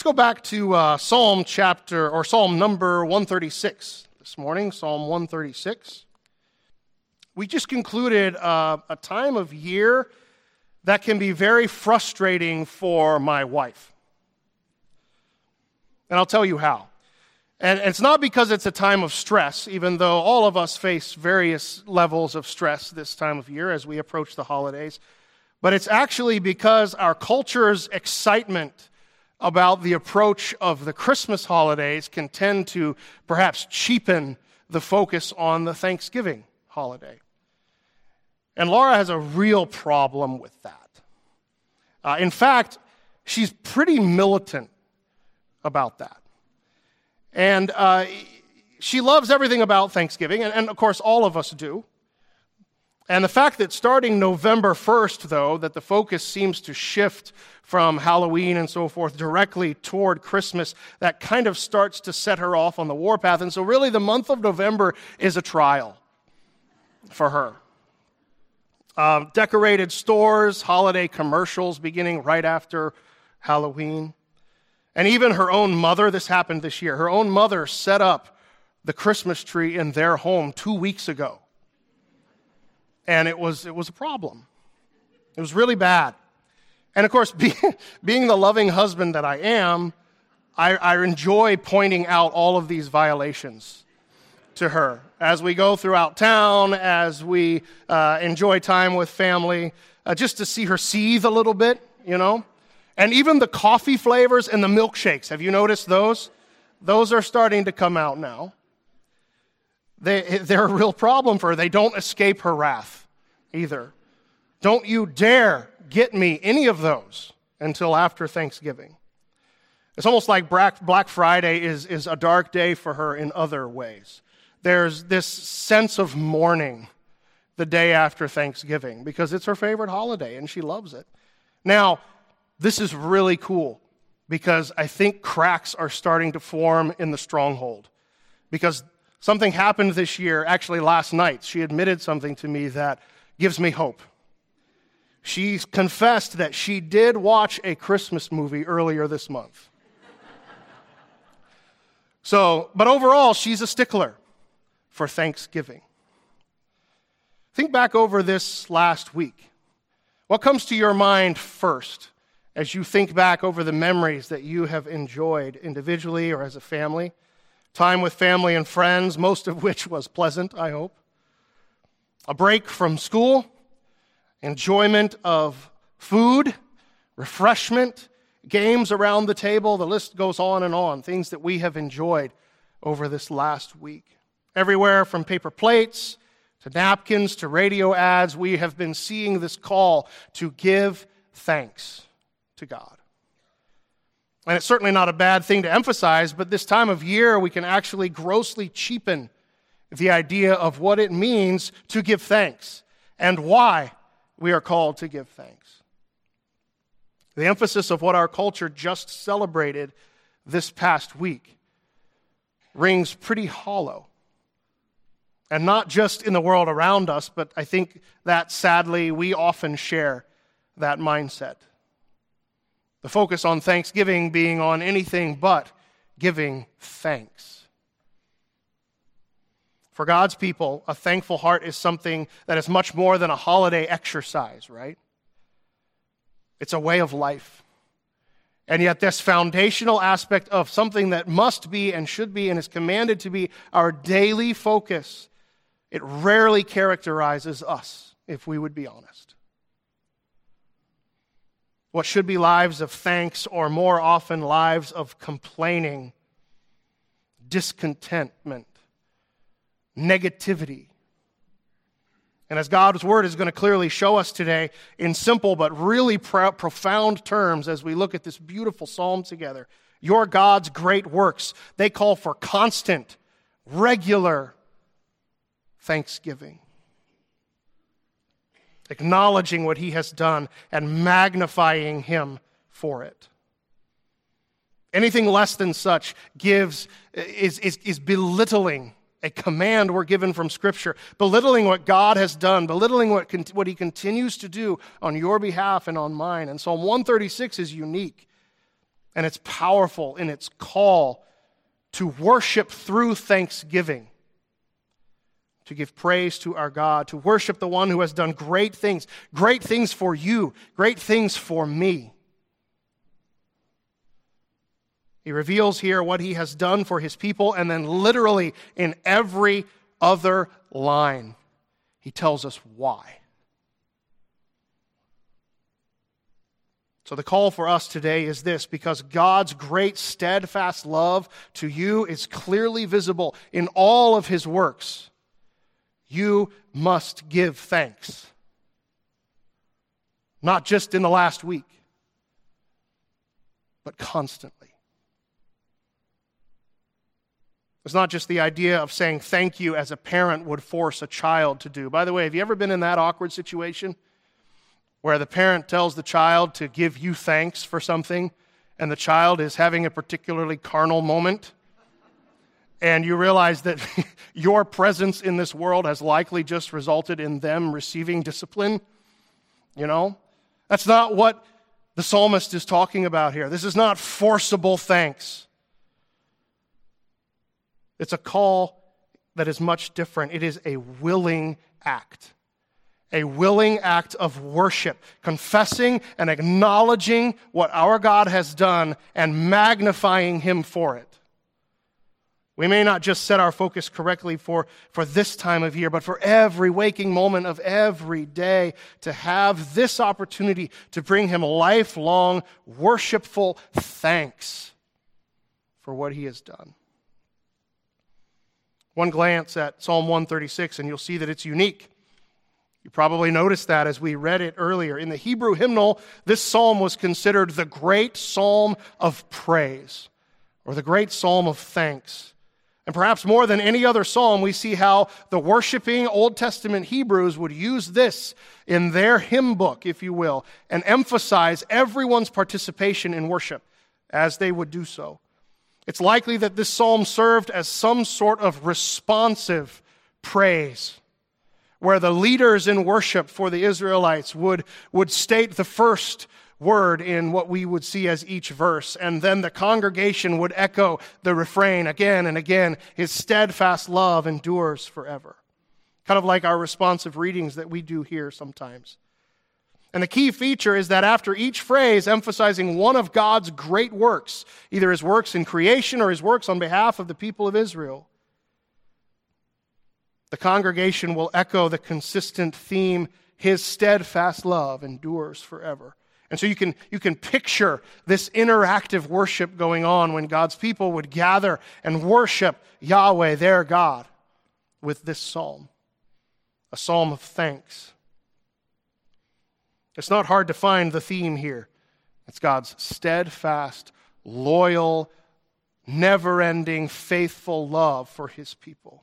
go back to Psalm number 136 this morning, Psalm 136. We just concluded a time of year that can be very frustrating for my wife. And I'll tell you how. And it's not because it's a time of stress, even though all of us face various levels of stress this time of year as we approach the holidays. But it's actually because our culture's excitement about the approach of the Christmas holidays can tend to perhaps cheapen the focus on the Thanksgiving holiday. And Laura has a real problem with that. In fact, she's pretty militant about that. And she loves everything about Thanksgiving, and of course all of us do. And the fact that starting November 1st, though, that the focus seems to shift from Halloween and so forth directly toward Christmas, that kind of starts to set her off on the warpath. And so really the month of November is a trial for her. Decorated stores, holiday commercials beginning right after Halloween. And even her own mother, this happened this year, her own mother set up the Christmas tree in their home 2 weeks ago. And it was a problem. It was really bad. And of course, being the loving husband that I am, I enjoy pointing out all of these violations to her as we go throughout town, as we enjoy time with family, just to see her seethe a little bit, you know. And even the coffee flavors and the milkshakes, have you noticed those? Those are starting to come out now. They're a real problem for her. They don't escape her wrath either. Don't you dare get me any of those until after Thanksgiving. It's almost like Black Friday is a dark day for her in other ways. There's this sense of mourning the day after Thanksgiving because it's her favorite holiday and she loves it. Now, this is really cool because I think cracks are starting to form in the stronghold. Because something happened this year, actually last night. She admitted something to me that gives me hope. She confessed that she did watch a Christmas movie earlier this month. But overall, she's a stickler for Thanksgiving. Think back over this last week. What comes to your mind first as you think back over the memories that you have enjoyed individually or as a family? Time with family and friends, most of which was pleasant, I hope. A break from school, enjoyment of food, refreshment, games around the table, the list goes on, things that we have enjoyed over this last week. Everywhere from paper plates to napkins to radio ads, we have been seeing this call to give thanks to God. And it's certainly not a bad thing to emphasize, but this time of year we can actually grossly cheapen the idea of what it means to give thanks and why we are called to give thanks. The emphasis of what our culture just celebrated this past week rings pretty hollow. And not just in the world around us, but I think that sadly we often share that mindset. The focus on Thanksgiving being on anything but giving thanks. For God's people, a thankful heart is something that is much more than a holiday exercise, right? It's a way of life. And yet this foundational aspect of something that must be and should be and is commanded to be our daily focus, it rarely characterizes us, if we would be honest. What should be lives of thanks, or more often lives of complaining, discontentment, negativity. And as God's Word is going to clearly show us today in simple but really profound terms as we look at this beautiful psalm together, your God's great works, they call for constant, regular thanksgiving. Acknowledging what He has done and magnifying Him for it. Anything less than such is belittling a command we're given from Scripture, belittling what God has done, belittling what He continues to do on your behalf and on mine. And Psalm 136 is unique. and it's powerful in its call to worship through thanksgiving, to give praise to our God, to worship the one who has done great things for you, great things for me. He reveals here what he has done for his people, and then literally in every other line, he tells us why. So the call for us today is this: because God's great steadfast love to you is clearly visible in all of his works, you must give thanks. Not just in the last week, but constantly. It's not just the idea of saying thank you as a parent would force a child to do. By the way, have you ever been in that awkward situation where the parent tells the child to give you thanks for something and the child is having a particularly carnal moment? And you realize that your presence in this world has likely just resulted in them receiving discipline? You know? That's not what the psalmist is talking about here. This is not forcible thanks. It's a call that is much different. It is a willing act. A willing act of worship, confessing and acknowledging what our God has done and magnifying him for it. We may not just set our focus correctly for this time of year, but for every waking moment of every day to have this opportunity to bring him lifelong, worshipful thanks for what he has done. One glance at Psalm 136 and you'll see that it's unique. You probably noticed that as we read it earlier. In the Hebrew hymnal, this psalm was considered the great psalm of praise, or the great psalm of thanks. And perhaps more than any other psalm, we see how the worshiping Old Testament Hebrews would use this in their hymn book, if you will, and emphasize everyone's participation in worship as they would do so. It's likely that this psalm served as some sort of responsive praise, where the leaders in worship for the Israelites would state the first word in what we would see as each verse, and then the congregation would echo the refrain again and again: his steadfast love endures forever. Kind of like our responsive readings that we do here sometimes. And the key feature is that after each phrase emphasizing one of God's great works, either his works in creation or his works on behalf of the people of Israel, the congregation will echo the consistent theme: his steadfast love endures forever. And so you can picture this interactive worship going on when God's people would gather and worship Yahweh, their God, with this psalm, a psalm of thanks. It's not hard to find the theme here. It's God's steadfast, loyal, never-ending, faithful love for his people.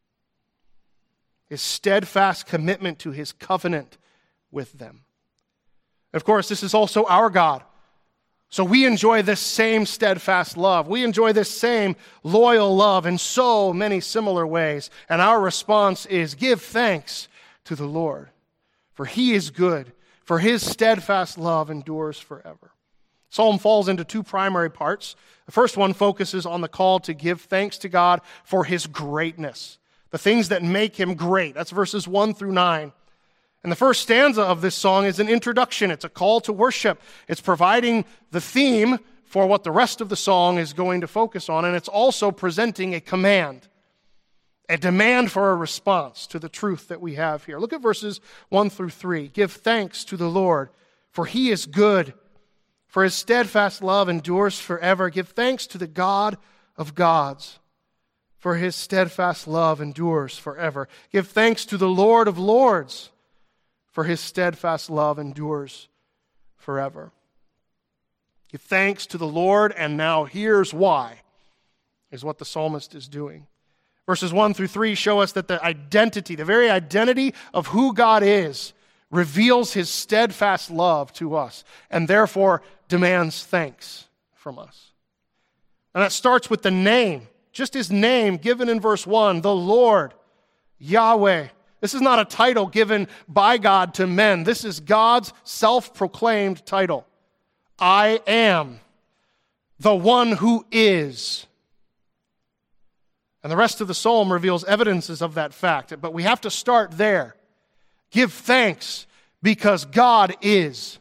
His steadfast commitment to his covenant with them. Of course, this is also our God. So we enjoy this same steadfast love. We enjoy this same loyal love in so many similar ways. And our response is: give thanks to the Lord, for he is good, for his steadfast love endures forever. Psalm falls into two primary parts. The first one focuses on the call to give thanks to God for his greatness, the things that make him great. That's verses 1 through 9. And the first stanza of this song is an introduction. It's a call to worship. It's providing the theme for what the rest of the song is going to focus on, and it's also presenting a command, a demand for a response to the truth that we have here. Look at verses 1 through 3. Give thanks to the Lord, for he is good, for his steadfast love endures forever. Give thanks to the God of gods, for his steadfast love endures forever. Give thanks to the Lord of lords, for his steadfast love endures forever. Give thanks to the Lord, and now here's why, is what the psalmist is doing. Verses 1 through 3 show us that the identity, the very identity of who God is, reveals his steadfast love to us, and therefore demands thanks from us. And that starts with the name, just his name given in verse 1, the Lord, Yahweh. This is not a title given by God to men. This is God's self-proclaimed title. I am the one who is. And the rest of the psalm reveals evidences of that fact. But we have to start there. Give thanks because God is.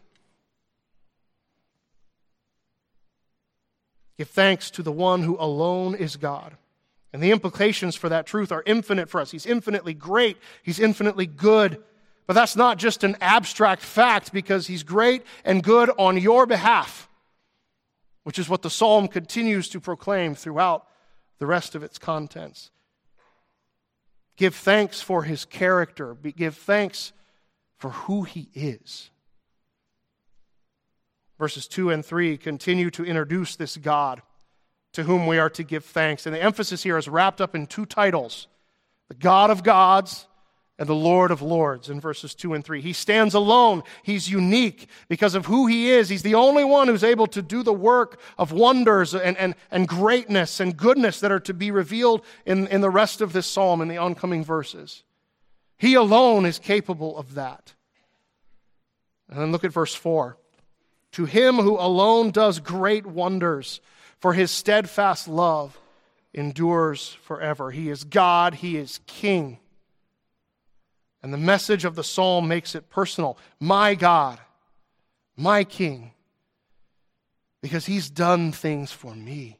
Give thanks to the one who alone is God. And the implications for that truth are infinite for us. He's infinitely great. He's infinitely good. But that's not just an abstract fact, because he's great and good on your behalf, which is what the psalm continues to proclaim throughout the rest of its contents. Give thanks for his character. Give thanks for who he is. Verses 2 and 3 continue to introduce this God to whom we are to give thanks. And the emphasis here is wrapped up in two titles: the God of gods and the Lord of lords, in verses 2 and 3. He stands alone. He's unique because of who he is. He's the only one who's able to do the work of wonders and greatness and goodness that are to be revealed in the rest of this psalm in the oncoming verses. He alone is capable of that. And then look at verse 4. To him who alone does great wonders, for his steadfast love endures forever. He is God. He is King. And the message of the psalm makes it personal. My God, my King, because he's done things for me.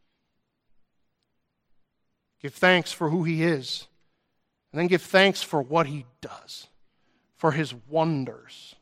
Give thanks for who he is, and then give thanks for what he does, for his wonders.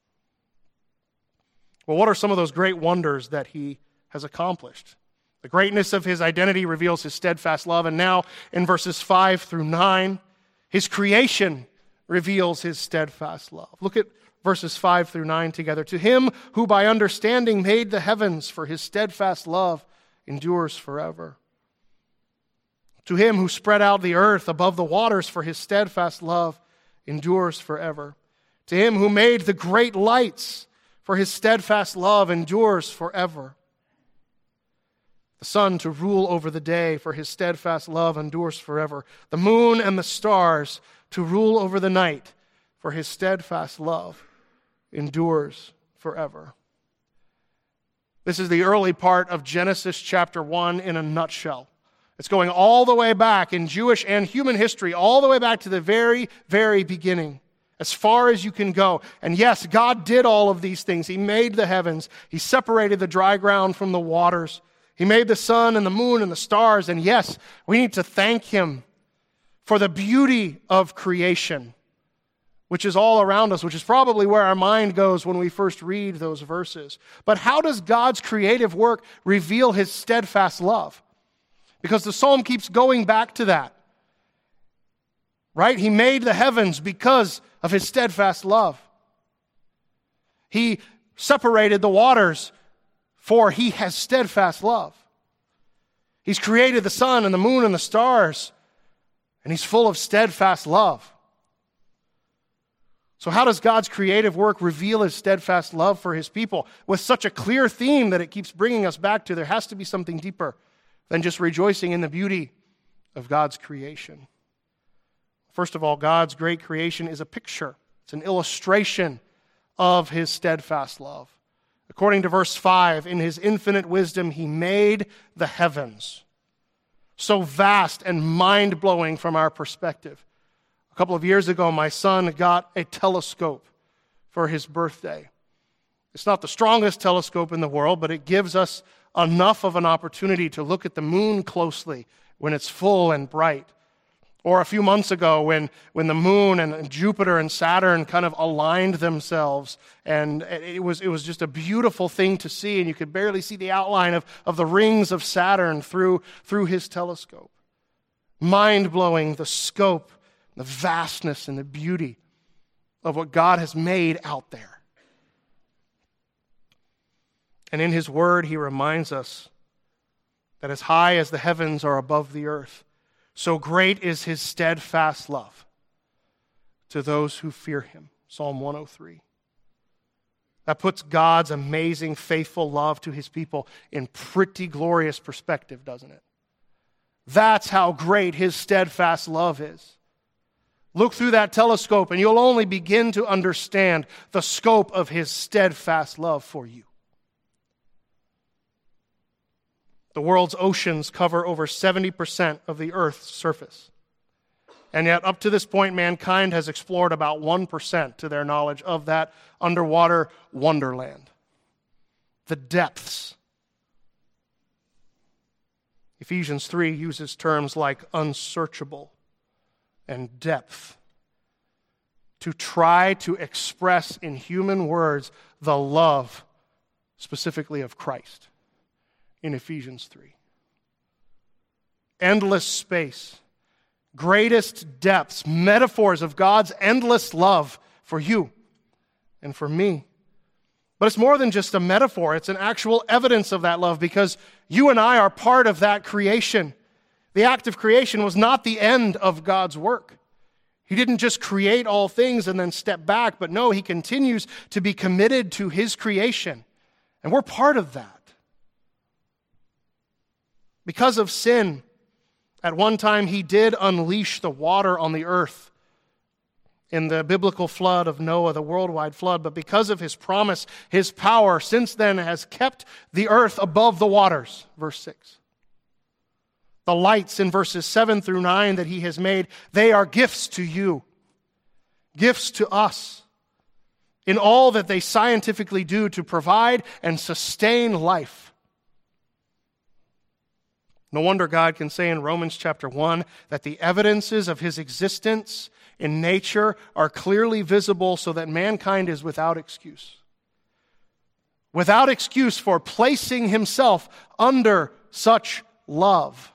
Well, what are some of those great wonders that he has accomplished? The greatness of his identity reveals his steadfast love, and now in verses 5 through 9, his creation reveals his steadfast love. Look at verses 5 through 9 together. To him who by understanding made the heavens, for his steadfast love endures forever. To him who spread out the earth above the waters, for his steadfast love endures forever. To him who made the great lights, for his steadfast love endures forever. The sun to rule over the day, for his steadfast love endures forever. The moon and the stars to rule over the night, for his steadfast love endures forever. This is the early part of Genesis chapter 1 in a nutshell. It's going all the way back in Jewish and human history, all the way back to the very, very beginning, as far as you can go. And yes, God did all of these things. He made the heavens. He separated the dry ground from the waters. He made the sun and the moon and the stars. And yes, we need to thank him for the beauty of creation, which is all around us, which is probably where our mind goes when we first read those verses. But how does God's creative work reveal his steadfast love? Because the psalm keeps going back to that. Right? He made the heavens because of his steadfast love. He separated the waters, for he has steadfast love. He's created the sun and the moon and the stars, and he's full of steadfast love. So how does God's creative work reveal his steadfast love for his people? With such a clear theme that it keeps bringing us back to, there has to be something deeper than just rejoicing in the beauty of God's creation. First of all, God's great creation is a picture. It's an illustration of his steadfast love. According to verse 5, in his infinite wisdom, he made the heavens. So vast and mind-blowing from our perspective. A couple of years ago, my son got a telescope for his birthday. It's not the strongest telescope in the world, but it gives us enough of an opportunity to look at the moon closely when it's full and bright. Or a few months ago when the moon and Jupiter and Saturn kind of aligned themselves, and it was just a beautiful thing to see, and you could barely see the outline of the rings of Saturn through his telescope. Mind-blowing, the scope, the vastness, and the beauty of what God has made out there. And in his word, he reminds us that as high as the heavens are above the earth, so great is his steadfast love to those who fear him. Psalm 103. That puts God's amazing, faithful love to his people in pretty glorious perspective, doesn't it? That's how great his steadfast love is. Look through that telescope and you'll only begin to understand the scope of his steadfast love for you. The world's oceans cover over 70% of the earth's surface. And yet, up to this point, mankind has explored about 1% to their knowledge of that underwater wonderland. The depths. Ephesians 3 uses terms like unsearchable and depth to try to express in human words the love, specifically of Christ, in Ephesians 3. Endless space, greatest depths, metaphors of God's endless love for you and for me. But it's more than just a metaphor. It's an actual evidence of that love because you and I are part of that creation. The act of creation was not the end of God's work. He didn't just create all things and then step back, but no, He continues to be committed to His creation. And we're part of that. Because of sin, at one time He did unleash the water on the earth in the biblical flood of Noah, the worldwide flood. But because of His promise, His power since then has kept the earth above the waters. Verse 6. The lights in verses 7 through 9 that He has made, they are gifts to you, gifts to us, in all that they scientifically do to provide and sustain life. No wonder God can say in Romans chapter 1 that the evidences of His existence in nature are clearly visible so that mankind is without excuse. Without excuse for placing himself under such love.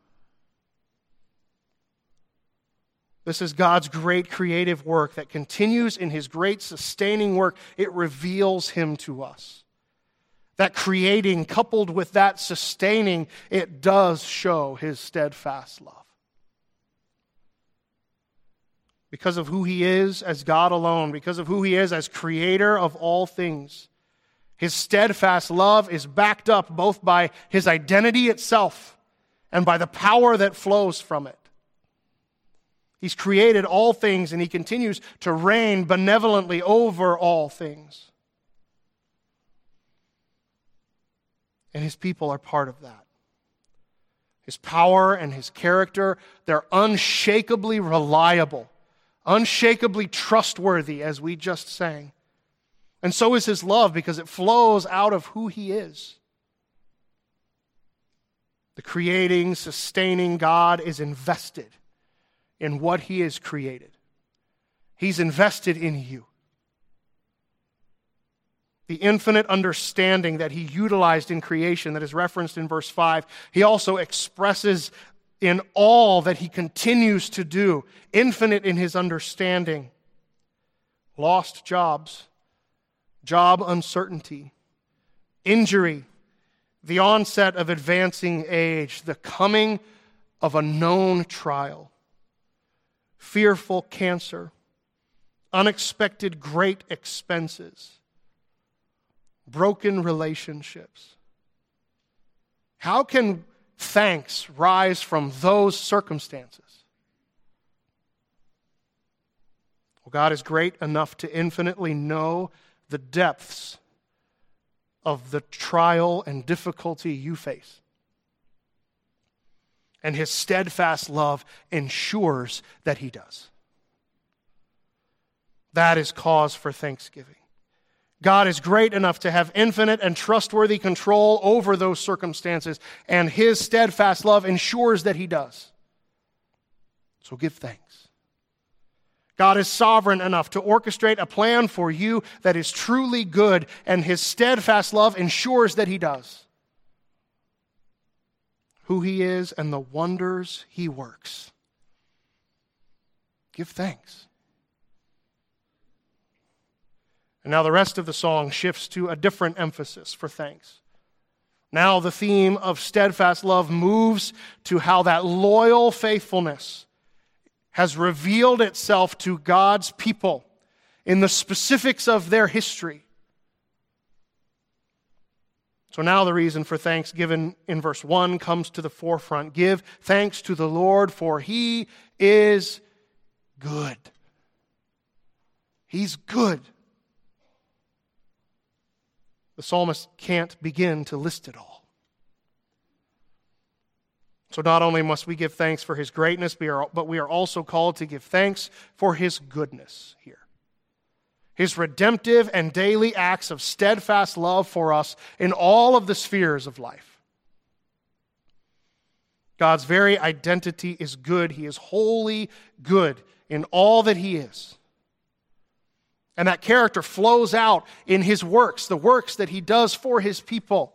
This is God's great creative work that continues in His great sustaining work. It reveals Him to us. That creating coupled with that sustaining, it does show His steadfast love. Because of who He is as God alone, because of who He is as creator of all things, His steadfast love is backed up both by His identity itself and by the power that flows from it. He's created all things and He continues to reign benevolently over all things. And His people are part of that. His power and His character, they're unshakably reliable, unshakably trustworthy, as we just sang. And so is His love because it flows out of who He is. The creating, sustaining God is invested in what He has created. He's invested in you. The infinite understanding that He utilized in creation that is referenced in verse 5, He also expresses in all that He continues to do, infinite in His understanding. Lost jobs, job uncertainty, injury, the onset of advancing age, the coming of a known trial, fearful cancer, unexpected great expenses, broken relationships. How can thanks rise from those circumstances? Well, God is great enough to infinitely know the depths of the trial and difficulty you face. And His steadfast love ensures that He does. That is cause for thanksgiving. God is great enough to have infinite and trustworthy control over those circumstances, and His steadfast love ensures that He does. So give thanks. God is sovereign enough to orchestrate a plan for you that is truly good, and His steadfast love ensures that He does. Who He is and the wonders He works. Give thanks. And now the rest of the song shifts to a different emphasis for thanks. Now the theme of steadfast love moves to how that loyal faithfulness has revealed itself to God's people in the specifics of their history. So now the reason for thanks given in verse 1 comes to the forefront. Give thanks to the Lord, for He is good. He's good. The psalmist can't begin to list it all. So not only must we give thanks for his greatness, but we are also called to give thanks for his goodness here. His redemptive and daily acts of steadfast love for us in all of the spheres of life. God's very identity is good. He is wholly good in all that he is. And that character flows out in his works, the works that he does for his people.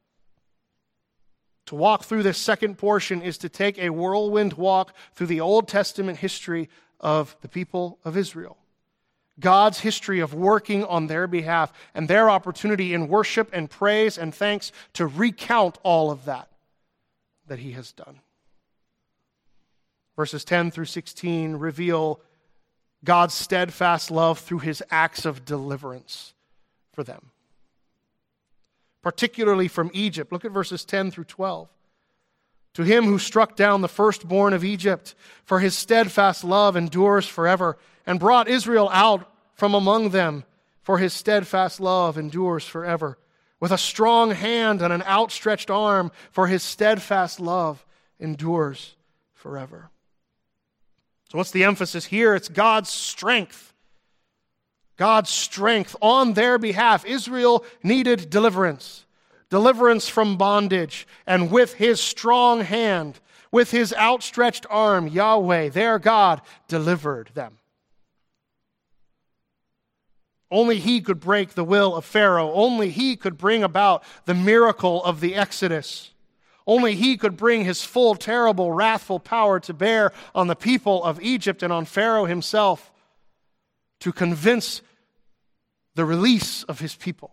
To walk through this second portion is to take a whirlwind walk through the Old Testament history of the people of Israel. God's history of working on their behalf and their opportunity in worship and praise and thanks to recount all of that he has done. Verses 10 through 16 reveal God's steadfast love through his acts of deliverance for them, particularly from Egypt. Look at verses 10 through 12. To him who struck down the firstborn of Egypt, for his steadfast love endures forever, and brought Israel out from among them, for his steadfast love endures forever. With a strong hand and an outstretched arm, for his steadfast love endures forever. So what's the emphasis here? It's God's strength. God's strength on their behalf. Israel needed deliverance. Deliverance from bondage. And with his strong hand, with his outstretched arm, Yahweh, their God, delivered them. Only he could break the will of Pharaoh. Only he could bring about the miracle of the Exodus. Only he could bring his full, terrible, wrathful power to bear on the people of Egypt and on Pharaoh himself to convince the release of his people.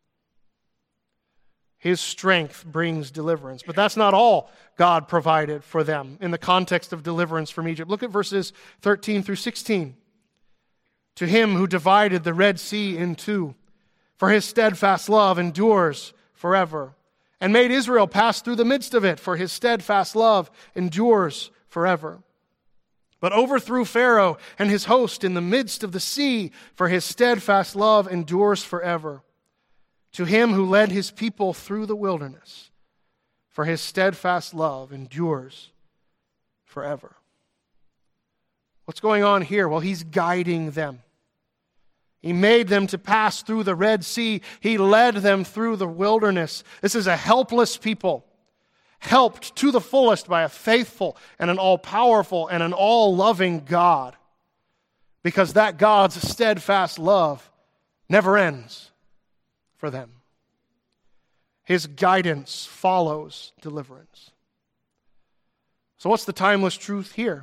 His strength brings deliverance. But that's not all God provided for them in the context of deliverance from Egypt. Look at verses 13 through 16. To him who divided the Red Sea in two, for his steadfast love endures forever, and made Israel pass through the midst of it, for his steadfast love endures forever. But overthrew Pharaoh and his host in the midst of the sea, for his steadfast love endures forever. To him who led his people through the wilderness, for his steadfast love endures forever. What's going on here? Well, he's guiding them. He made them to pass through the Red Sea. He led them through the wilderness. This is a helpless people, helped to the fullest by a faithful and an all-powerful and an all-loving God, because that God's steadfast love never ends for them. His guidance follows deliverance. So what's the timeless truth here?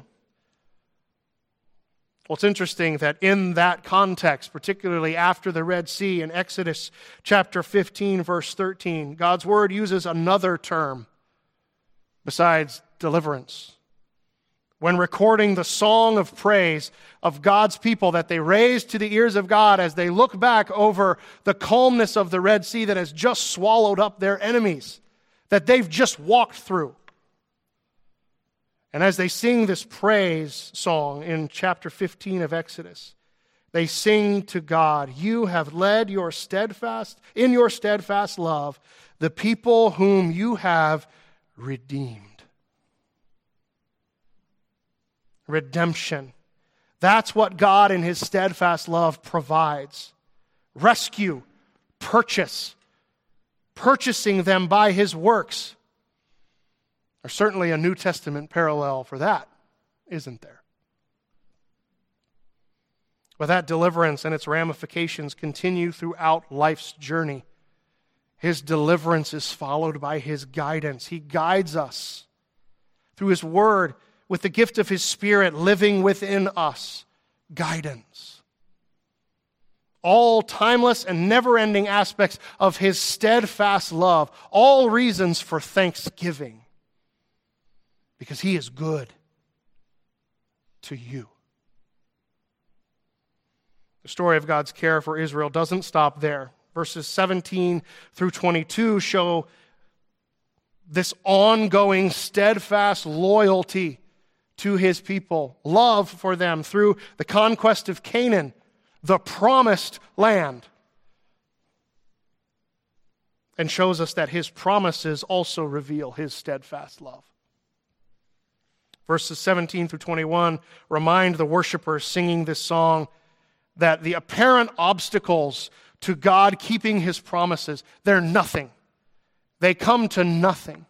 Well, it's interesting that in that context, particularly after the Red Sea in Exodus chapter 15, verse 13, God's word uses another term besides deliverance. When recording the song of praise of God's people that they raise to the ears of God as they look back over the calmness of the Red Sea that has just swallowed up their enemies, that they've just walked through. And as they sing this praise song in chapter 15 of Exodus, they sing to God, "You have led in your steadfast love, the people whom you have redeemed." Redemption. That's what God in his steadfast love provides. Rescue, purchasing them by his works. There's certainly a New Testament parallel for that, isn't there? But that deliverance and its ramifications continue throughout life's journey. His deliverance is followed by his guidance. He guides us through his word with the gift of his Spirit living within us. Guidance. All timeless and never-ending aspects of his steadfast love. All reasons for thanksgiving. Because he is good to you. The story of God's care for Israel doesn't stop there. Verses 17 through 22 show this ongoing, steadfast loyalty to his people, love for them through the conquest of Canaan, the promised land, and shows us that his promises also reveal his steadfast love. Verses 17 through 21 remind the worshipers singing this song that the apparent obstacles to God keeping his promises, they're nothing. They come to nothing.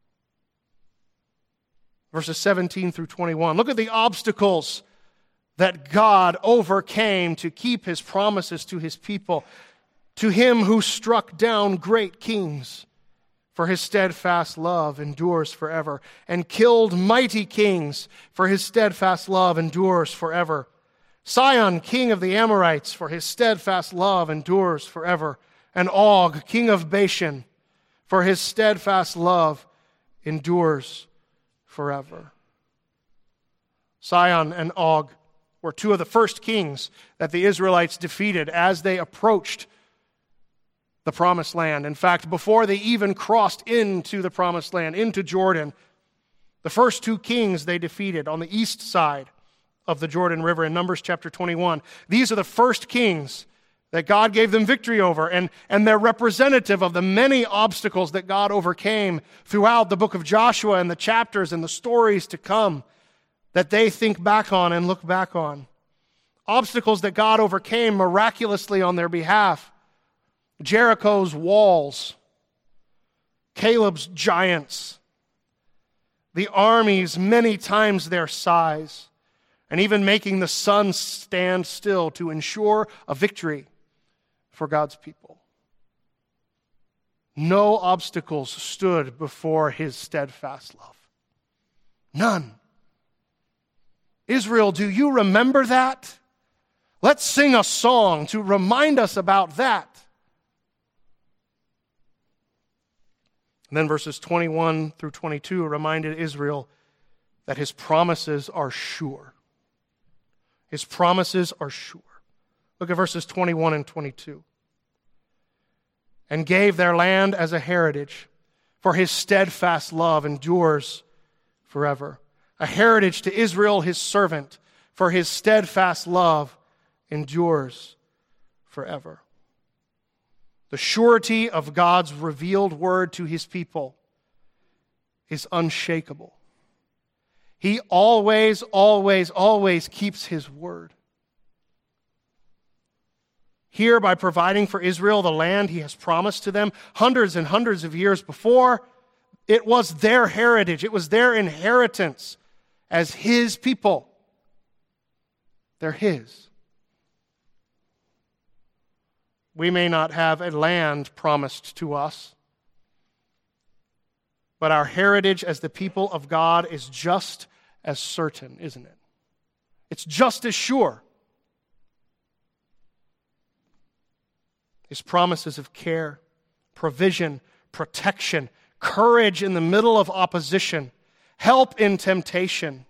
Verses 17 through 21. Look at the obstacles that God overcame to keep his promises to his people. To him who struck down great kings, for his steadfast love endures forever, and killed mighty kings, for his steadfast love endures forever. Sihon, king of the Amorites, for his steadfast love endures forever, and Og, king of Bashan, for his steadfast love endures forever. Sihon and Og were two of the first kings that the Israelites defeated as they approached the Promised Land. In fact, before they even crossed into the Promised Land, into Jordan, the first two kings they defeated on the east side of the Jordan River in Numbers chapter 21. These are the first kings that God gave them victory over, and they're representative of the many obstacles that God overcame throughout the book of Joshua and the chapters and the stories to come that they think back on and look back on. Obstacles that God overcame miraculously on their behalf. Jericho's walls, Caleb's giants, the armies many times their size, and even making the sun stand still to ensure a victory for God's people. No obstacles stood before his steadfast love. None. Israel, do you remember that? Let's sing a song to remind us about that. And then verses 21 through 22 reminded Israel that his promises are sure. His promises are sure. Look at verses 21 and 22. And gave their land as a heritage, for his steadfast love endures forever. A heritage to Israel, his servant, for his steadfast love endures forever. The surety of God's revealed word to his people is unshakable. He always, always, always keeps his word. Here, by providing for Israel the land he has promised to them hundreds and hundreds of years before, it was their heritage. It was their inheritance as his people. They're his. We may not have a land promised to us, but our heritage as the people of God is just as certain, isn't it? It's just as sure. His promises of care, provision, protection, courage in the middle of opposition, help in temptation,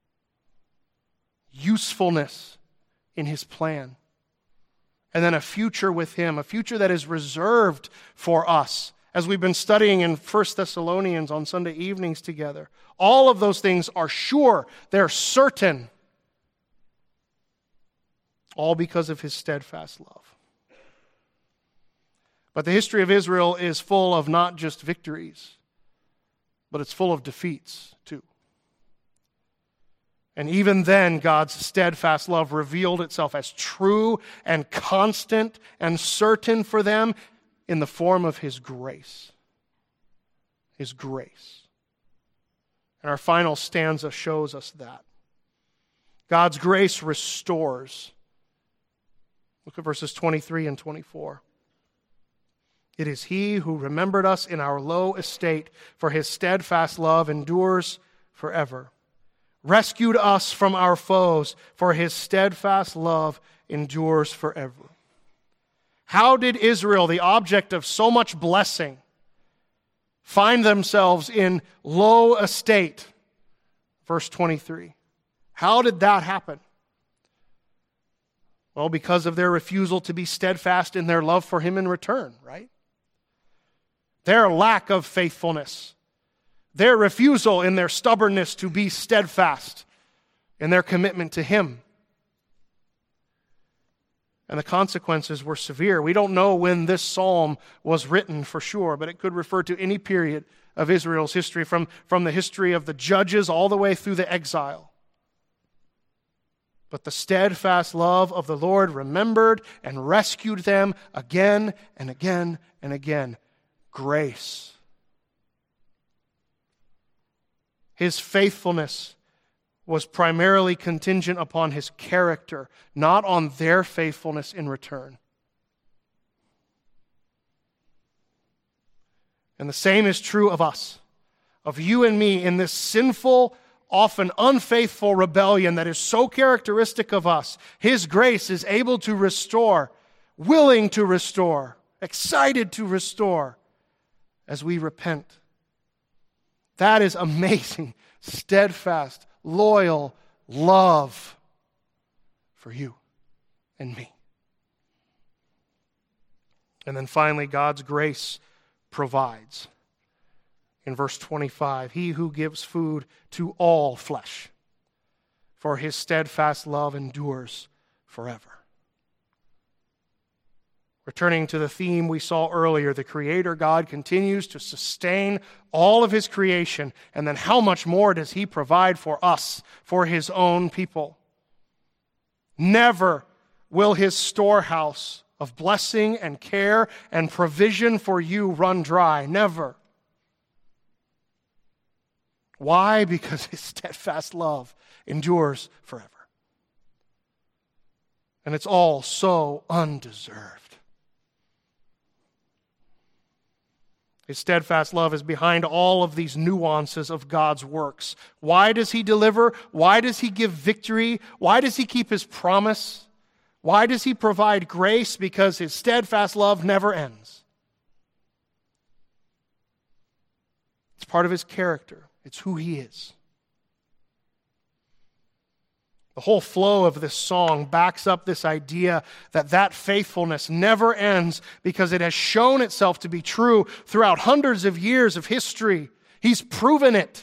usefulness in his plan. And then a future with him, a future that is reserved for us, as we've been studying in 1 Thessalonians on Sunday evenings together. All of those things are sure, they're certain, all because of his steadfast love. But the history of Israel is full of not just victories, but it's full of defeats too. And even then, God's steadfast love revealed itself as true and constant and certain for them in the form of his grace. His grace. And our final stanza shows us that. God's grace restores. Look at verses 23 and 24. It is he who remembered us in our low estate, for his steadfast love endures forever. Rescued us from our foes, for his steadfast love endures forever. How did Israel, the object of so much blessing, find themselves in low estate? Verse 23. How did that happen? Well, because of their refusal to be steadfast in their love for him in return, right? Their lack of faithfulness. Their refusal in their stubbornness to be steadfast in their commitment to him. And the consequences were severe. We don't know when this psalm was written for sure, but it could refer to any period of Israel's history, from the history of the judges all the way through the exile. But the steadfast love of the Lord remembered and rescued them again and again and again. Grace. His faithfulness was primarily contingent upon his character, not on their faithfulness in return. And the same is true of us, of you and me, in this sinful, often unfaithful rebellion that is so characteristic of us. His grace is able to restore, willing to restore, excited to restore as we repent. That is amazing, steadfast, loyal love for you and me. And then finally, God's grace provides. In verse 25, he who gives food to all flesh, for his steadfast love endures forever. Returning to the theme we saw earlier, the Creator God continues to sustain all of his creation, and then how much more does he provide for us, for his own people? Never will his storehouse of blessing and care and provision for you run dry. Never. Why? Because his steadfast love endures forever. And it's all so undeserved. His steadfast love is behind all of these nuances of God's works. Why does he deliver? Why does he give victory? Why does he keep his promise? Why does he provide grace? Because his steadfast love never ends. It's part of his character. It's who he is. The whole flow of this song backs up this idea that faithfulness never ends because it has shown itself to be true throughout hundreds of years of history. He's proven it.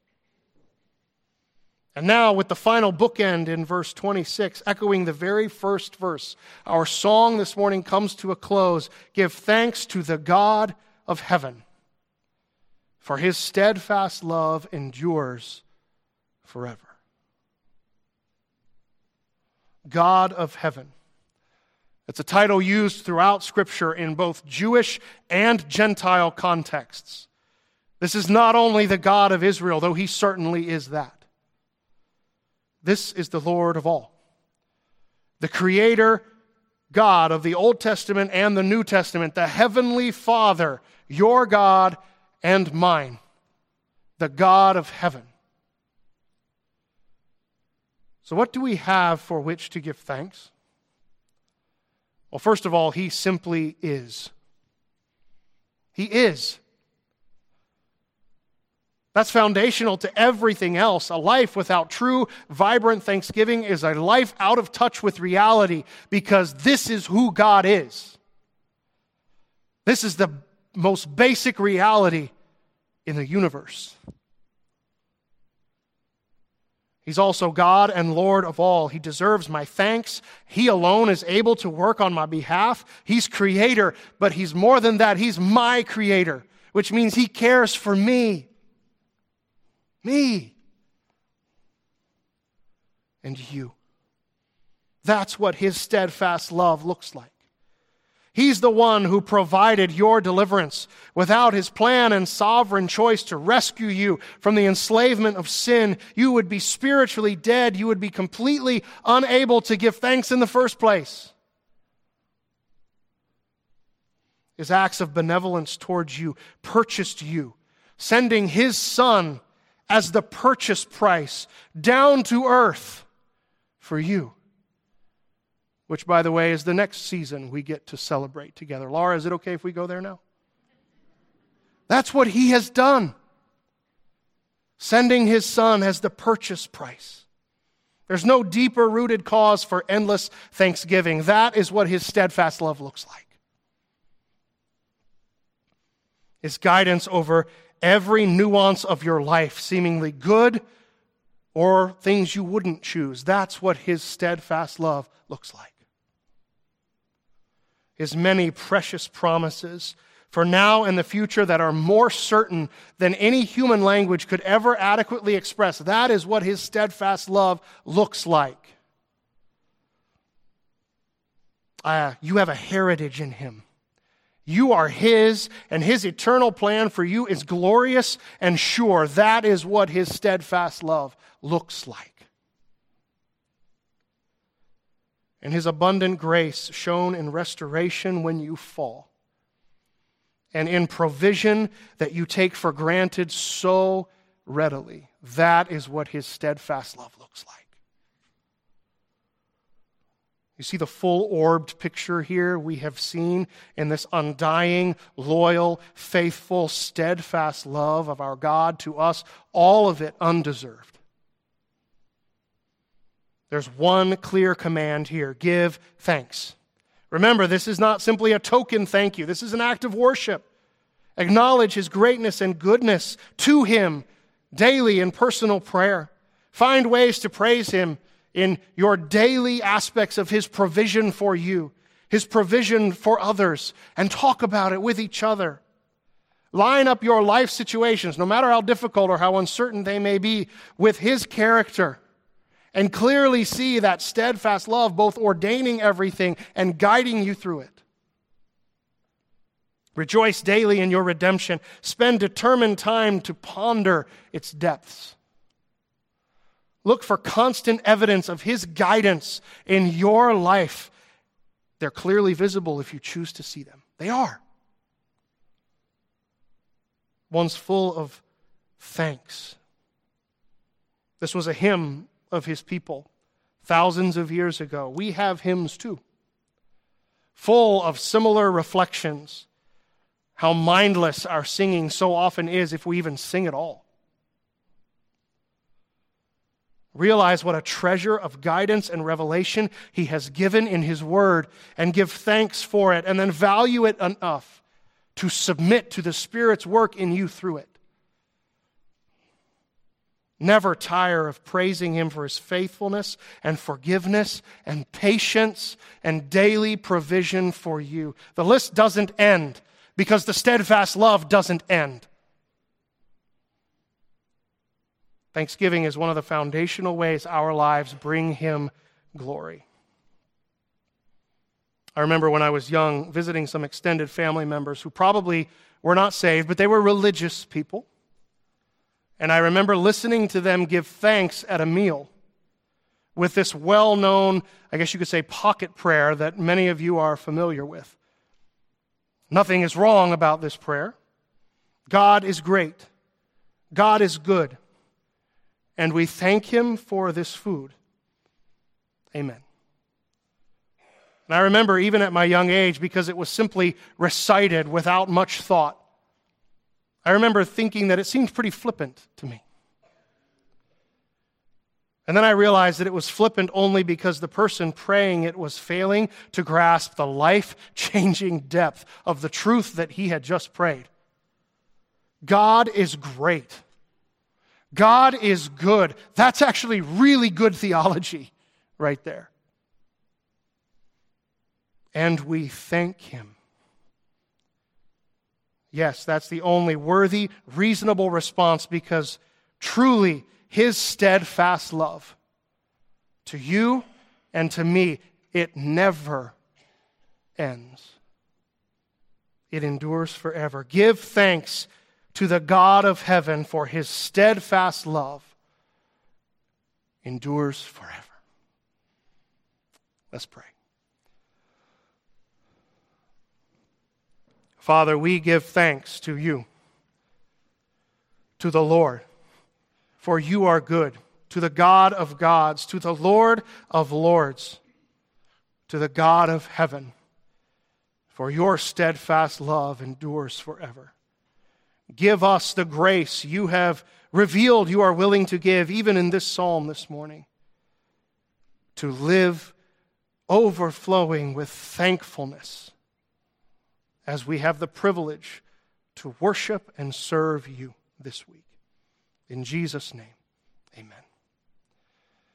And now with the final bookend in verse 26, echoing the very first verse, our song this morning comes to a close. Give thanks to the God of heaven, for his steadfast love endures forever. God of heaven. It's a title used throughout Scripture in both Jewish and Gentile contexts. This is not only the God of Israel, though he certainly is that. This is the Lord of all. The Creator God of the Old Testament and the New Testament, the Heavenly Father, your God and mine, the God of heaven. So what do we have for which to give thanks? Well, first of all, he simply is. He is. That's foundational to everything else. A life without true, vibrant thanksgiving is a life out of touch with reality, because this is who God is. This is the most basic reality in the universe. He's also God and Lord of all. He deserves my thanks. He alone is able to work on my behalf. He's creator, but he's more than that. He's my creator, which means he cares for me. Me. And you. That's what his steadfast love looks like. He's the one who provided your deliverance. Without his plan and sovereign choice to rescue you from the enslavement of sin, you would be spiritually dead. You would be completely unable to give thanks in the first place. His acts of benevolence towards you purchased you, sending his Son as the purchase price down to earth for you. Which, by the way, is the next season we get to celebrate together. Laura, is it okay if we go there now? That's what he has done. Sending his Son as the purchase price. There's no deeper rooted cause for endless thanksgiving. That is what his steadfast love looks like. His guidance over every nuance of your life, seemingly good or things you wouldn't choose. That's what his steadfast love looks like. his many precious promises for now and the future that are more certain than any human language could ever adequately express. That is what his steadfast love looks like. You have a heritage in him. You are his, and his eternal plan for you is glorious and sure. That is what his steadfast love looks like. And his abundant grace shown in restoration when you fall, and in provision that you take for granted so readily. That is what his steadfast love looks like. You see the full-orbed picture here we have seen in this undying, loyal, faithful, steadfast love of our God to us, all of it undeserved. There's one clear command here: give thanks. Remember, this is not simply a token thank you. This is an act of worship. Acknowledge his greatness and goodness to him daily in personal prayer. Find ways to praise him in your daily aspects of his provision for you, his provision for others, and talk about it with each other. Line up your life situations, no matter how difficult or how uncertain they may be, with his character, and clearly see that steadfast love both ordaining everything and guiding you through it. Rejoice daily in your redemption. Spend determined time to ponder its depths. Look for constant evidence of his guidance in your life. They're clearly visible if you choose to see them. They are. One's full of thanks. This was a hymn of his people thousands of years ago. We have hymns too, full of similar reflections. How mindless our singing so often is if we even sing at all. Realize what a treasure of guidance and revelation he has given in his word, and give thanks for it, and then value it enough to submit to the Spirit's work in you through it. Never tire of praising him for his faithfulness and forgiveness and patience and daily provision for you. The list doesn't end because the steadfast love doesn't end. Thanksgiving is one of the foundational ways our lives bring him glory. I remember when I was young visiting some extended family members who probably were not saved, but they were religious people. And I remember listening to them give thanks at a meal with this well-known, I guess you could say, pocket prayer that many of you are familiar with. Nothing is wrong about this prayer. God is great. God is good. And we thank him for this food. Amen. And I remember even at my young age, because it was simply recited without much thought, I remember thinking that it seemed pretty flippant to me. And then I realized that it was flippant only because the person praying it was failing to grasp the life-changing depth of the truth that he had just prayed. God is great. God is good. That's actually really good theology right there. And we thank him. Yes, that's the only worthy, reasonable response, because truly his steadfast love to you and to me, it never ends. It endures forever. Give thanks to the God of heaven, for his steadfast love endures forever. Let's pray. Father, we give thanks to you, to the Lord, for you are good, to the God of gods, to the Lord of lords, to the God of heaven, for your steadfast love endures forever. Give us the grace you have revealed you are willing to give, even in this psalm this morning, to live overflowing with thankfulness as we have the privilege to worship and serve you this week. In Jesus' name, amen.